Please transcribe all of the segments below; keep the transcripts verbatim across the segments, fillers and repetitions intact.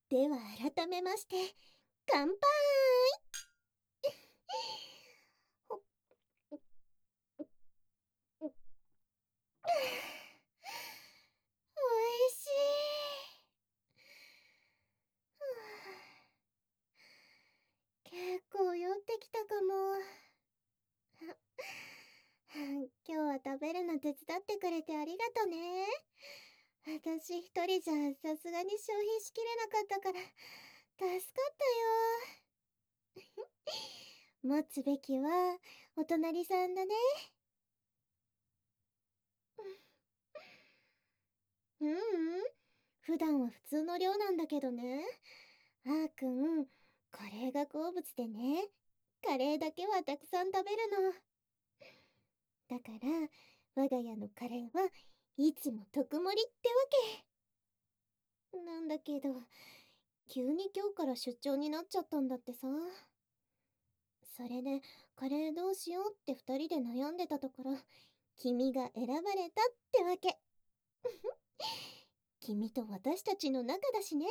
では改めまして、乾杯。ほおいしい。結構酔ってきたかも。今日は食べるの手伝ってくれてありがとね。私一人じゃさすがに消費しきれなかったから助かったよ。持つべきはお隣さんだね。ううん、普段は普通の量なんだけどね。あーくん、カレーが好物でね。カレーだけはたくさん食べるの。だから、我が家のカレーはいつも特盛りってわけ。なんだけど、急に今日から出張になっちゃったんだってさ。それで、カレーどうしようって二人で悩んでたところ、君が選ばれたってわけ。君と私たちの仲だしね。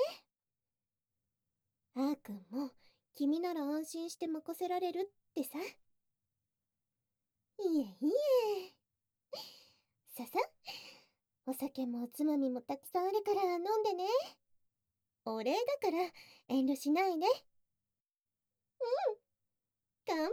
あーくんも、君なら安心して任せられるってさ。いえいえ。ささ、お酒もおつまみもたくさんあるから飲んでね。お礼だから遠慮しないで。うん、乾杯。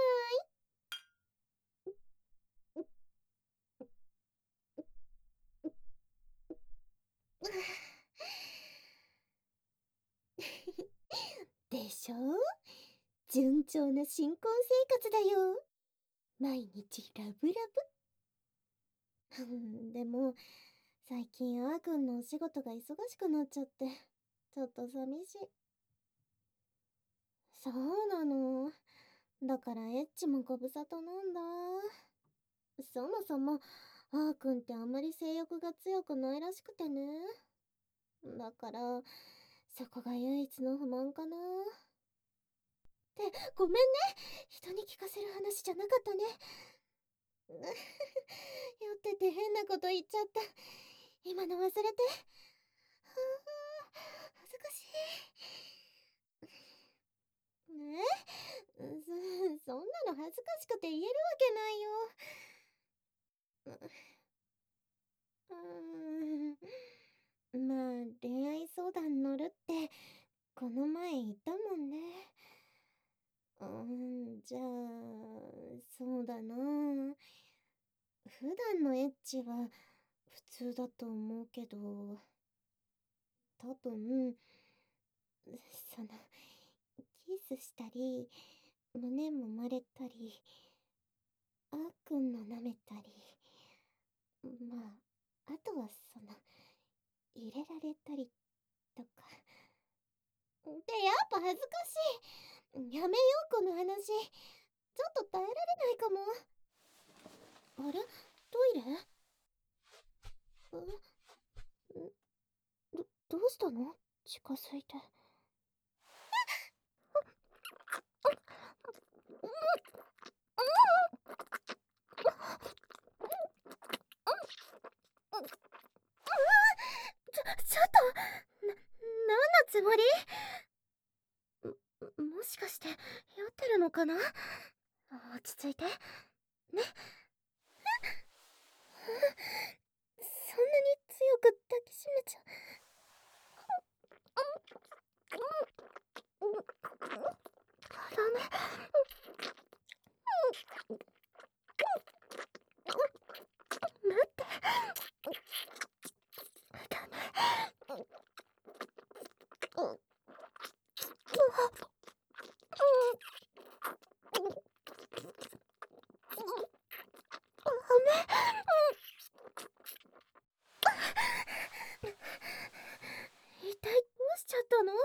でしょ？順調な新婚生活だよ。毎日ラブラブ。でも、最近あーくんのお仕事が忙しくなっちゃって、ちょっと寂しい。そうなの。だからエッチもご無沙汰なんだ。そもそも、あーくんってあまり性欲が強くないらしくてね。だから、そこが唯一の不満かな。って、ごめんね。人に聞かせる話じゃなかったね。酔ってて変なこと言っちゃった。今の忘れて。はあ、恥ずかしい。ねえ、そ、そんなの恥ずかしくて言えるわけないよ。うーん。まあ、恋愛相談乗るって、この前言ったもんね。うーん、じゃあ、そうだな。普段のエッチは普通だと思うけど、多分、その、キスしたり、胸もまれたり、あーくんの舐めたり、まあ、あとはその、入れられたりとか。で、やっぱ恥ずかしい。やめよう、この話。ちょっと耐えられないかも。あれ、トイレ？んど、どうしたの？近づいて。ちょ、ちょっと、な、なんのつもり？も、もしかして、酔ってるのかな？落ち着いて。ね。そんなに強く抱きしめちゃ。ダメ。待って。ダメ。一体どうしちゃったの？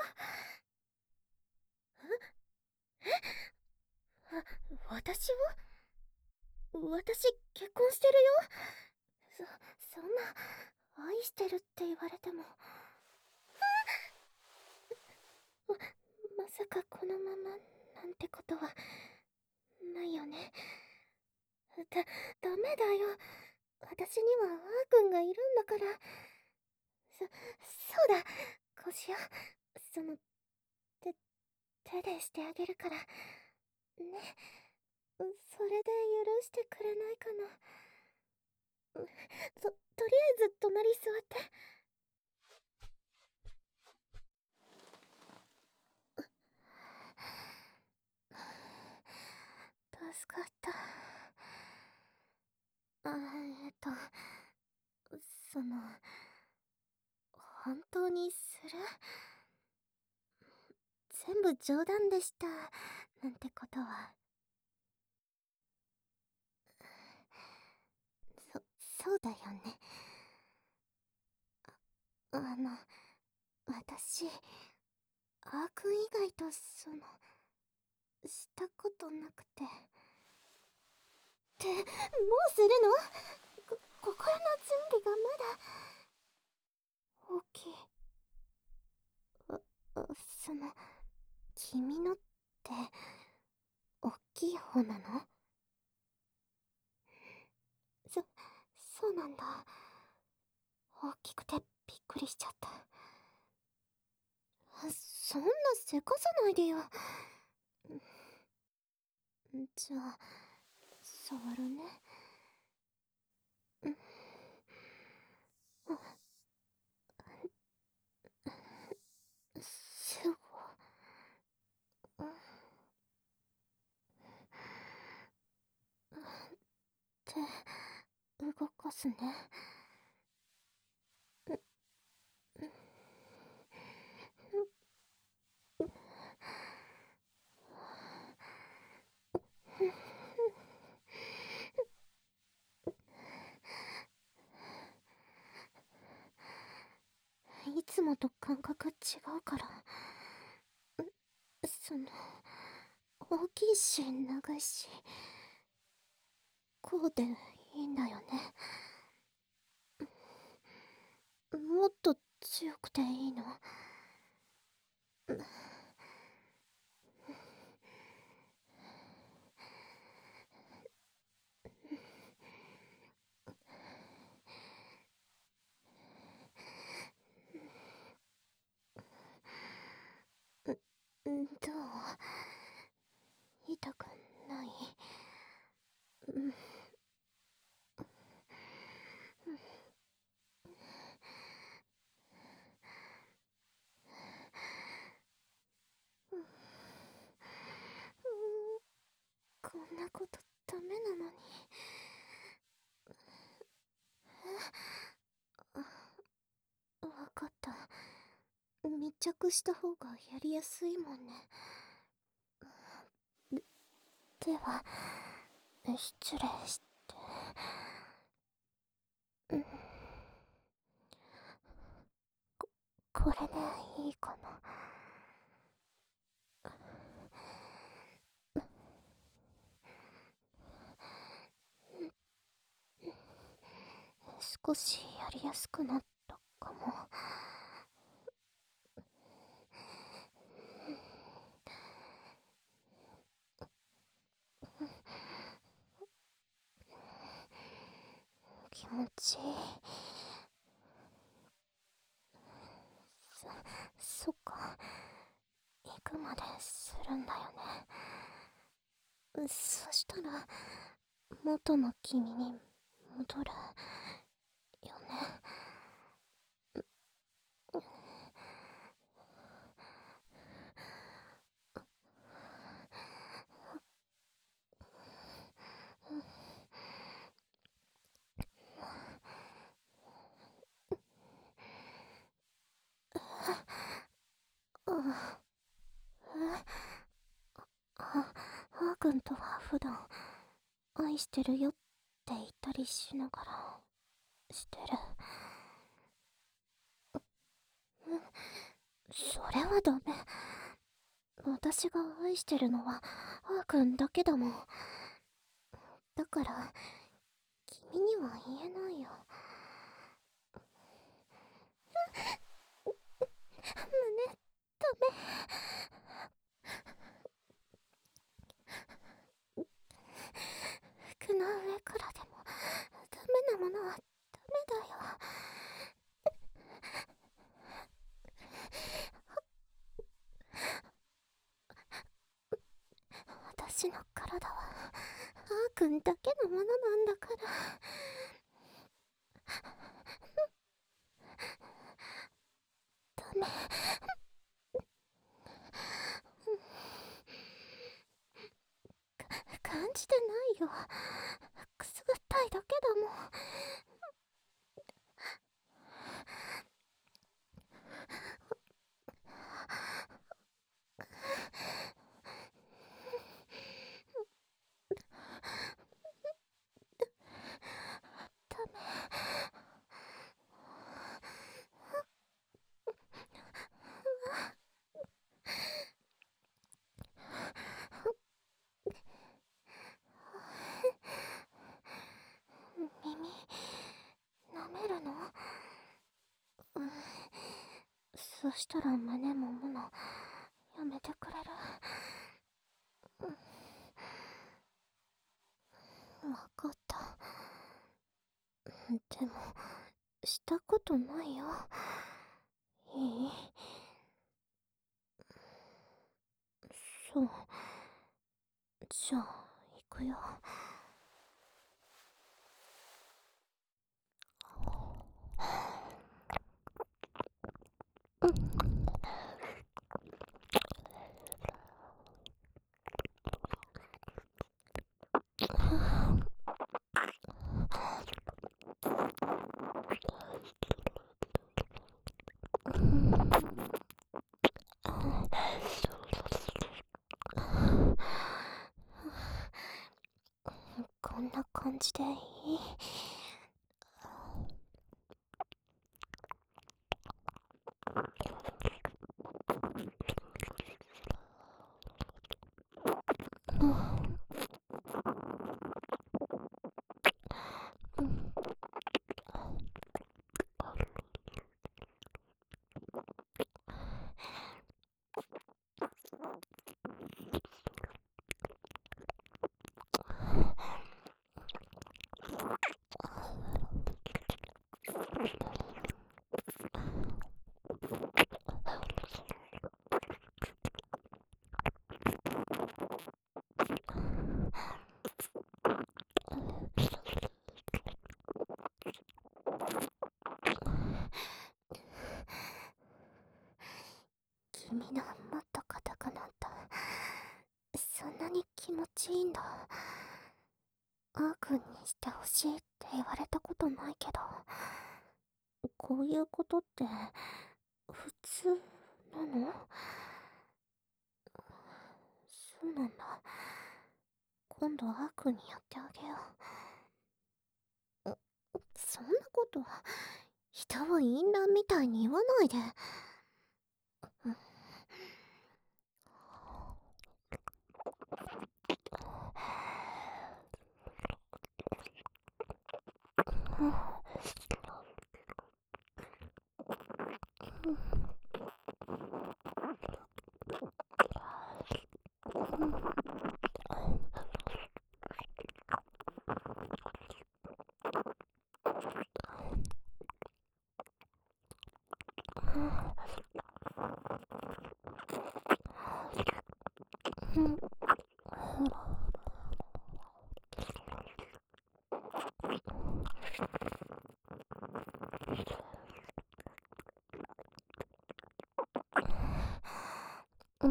あ、私は私結婚してるよ。そ、そんな、愛してるって言われても。ま、まさかこのままなんてことは、ないよね。だ、ダメだよ。私にはあーくんがいるんだから。そ、そうだ、こうしよう。 その、手、手でしてあげるから、ね。それで許してくれないかな。と、とりあえず隣座って。助かった。あ、えっと、その、本当にする？全部冗談でした、なんてことは。そ、そうだよね。あの、私、アーくん以外とその、したことなくて。って、もうするの？こ、心の準備がまだ。大きい。あ、あその、君のって、大きい方なの？そ、そうなんだ。大きくてびっくりしちゃった。そんなせかさないでよ。じゃあ、触るね。うん。すご。手、動かすね。いつもと感覚違うから。その、大きいし長いし、こうでいいんだよね。もっと強くていいの？どう？痛くない？うん。こんなことダメなのに。わかった。密着した方がやりやすいもんね。で、では、失礼して。うん。こ、これでいいかな。少しやりやすくなったかも。気持ちいい。そ、そっか。行くまでするんだよね。そしたら、元の君に戻るよね。あ、あ、あーくんとは普段、愛してるよって言ったりしながら、してる。それはダメ。私が愛してるのは、あーくんだけだもん。だから、君には言えないよ。胸、ダメ。服の上からでも、ダメなものはダメだよ。 ちの体はあーくんだけのものなんだから。ダメ。感じてないよ。くすぐったいだけだもん。ダメ。耳舐めるの？うん、そしたら胸もむのやめてくれる？うん、わかった。でもしたことないよ。いい？そう。じゃあ行くよ。こんな感じでいい？君のもっと硬くなった。そんなに気持ちいいんだ。あーくんにしてほしいって言われたことないけど、こういうことって普通なの？そうなんだ。今度あーくんにやってあげよう。そんなこと人を淫乱みたいに言わないで。うん。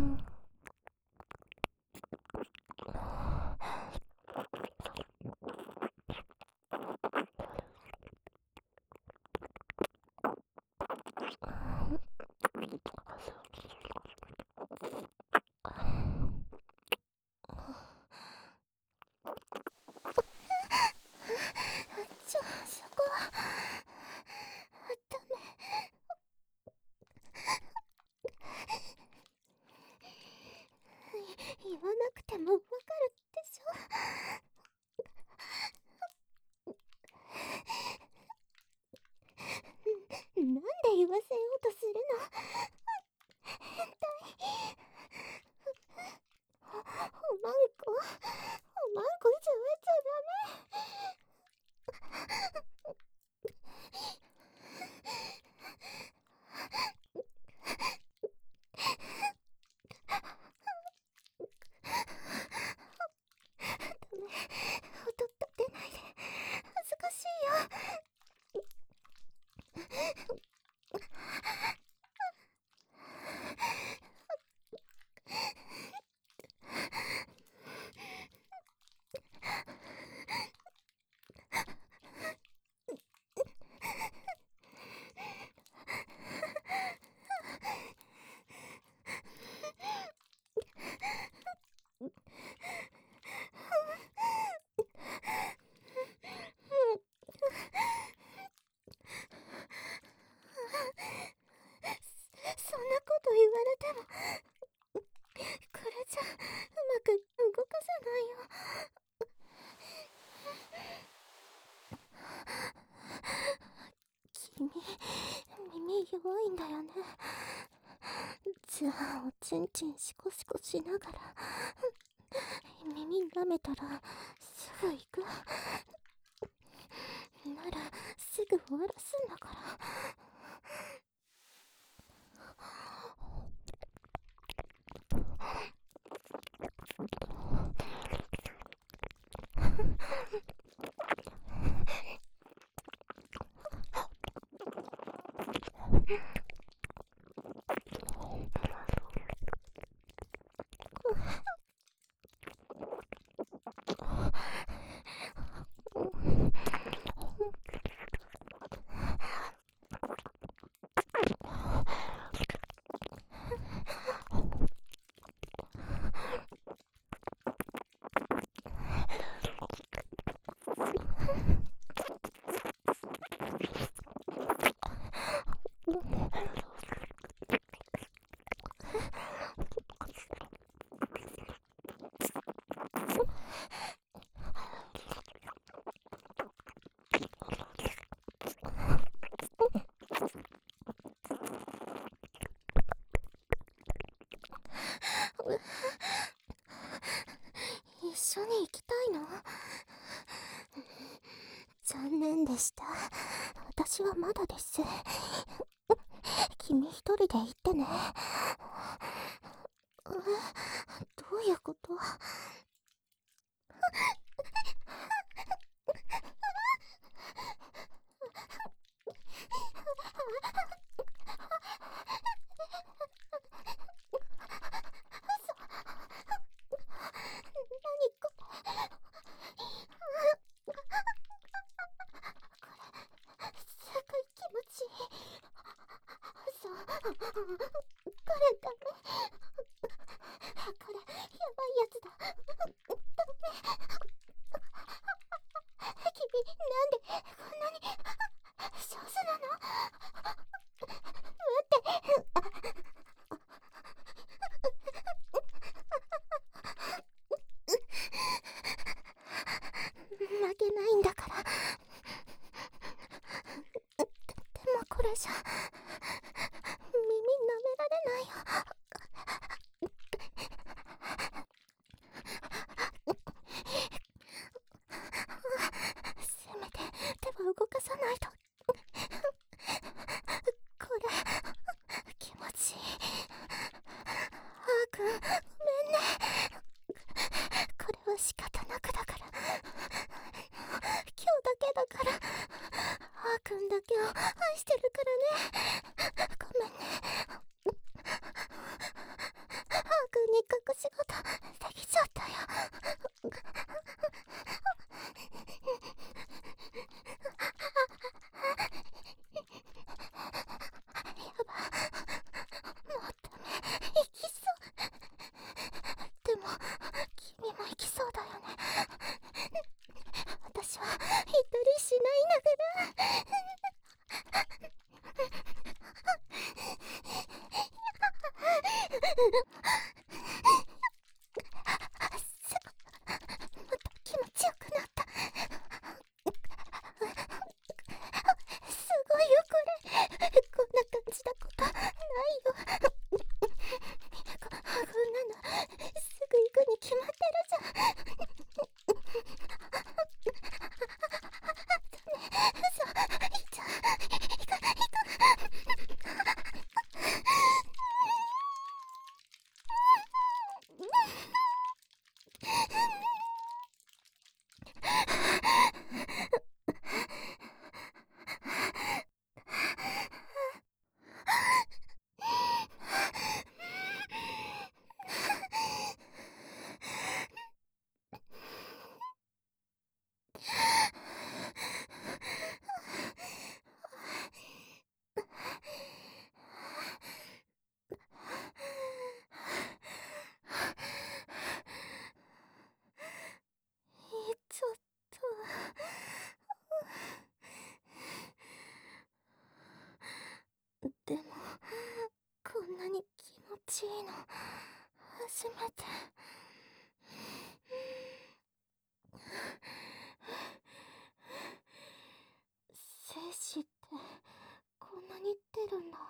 ちょ、そこはダメ。言わなくてもわかるでしょ。なんで言わせようとするの？変態。おまんこ、おまんこ触っちゃこと言われても、これじゃうまく動かせないよ。君、耳弱いんだよね。じゃあ、おちんちんシコシコしながら、耳舐めたら、すぐ行く。なら、すぐ終わらすんだから。一緒に行きたいの？残念でした。私はまだです。君一人で行ってね。え、どういうこと？負けないんだから。でもこれじゃ耳舐められないよ。せめて手は動かさないと。これ気持ちいい。あーくん、ごめんね。これは仕方なくだから。今日だけだから。あーくんだけを愛してるからね。ごめんね。あーくんに隠し事できちゃったよ。やば、もうダメ。行きそう。でも君も行きそうだよね。私は一人しないながら。また気持ちよくなった。すごいよこれ。こんな感じだことないよ。こ、こんなのすぐ行くに決まってるじゃん。嘘、いいじゃん。行く、行く。 ちいいの初めて。精子ってこんなに出るんだ。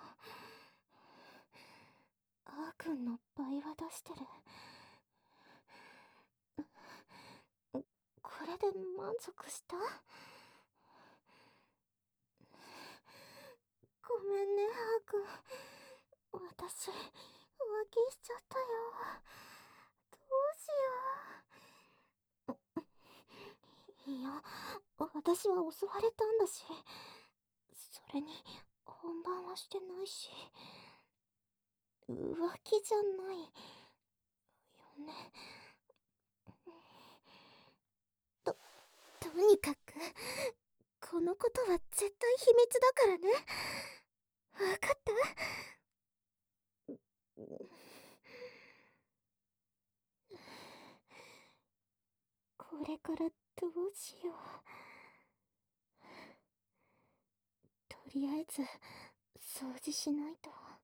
あーくんの倍は出してる。これで満足した？ごめんね、あーくん。私、浮気しちゃったよ。どうしよう。いや、私は襲われたんだし。それに、本番はしてないし。浮気じゃないよね。と、とにかく、このことは絶対秘密だからね。わかった？これからどうしよう。とりあえず、掃除しないと。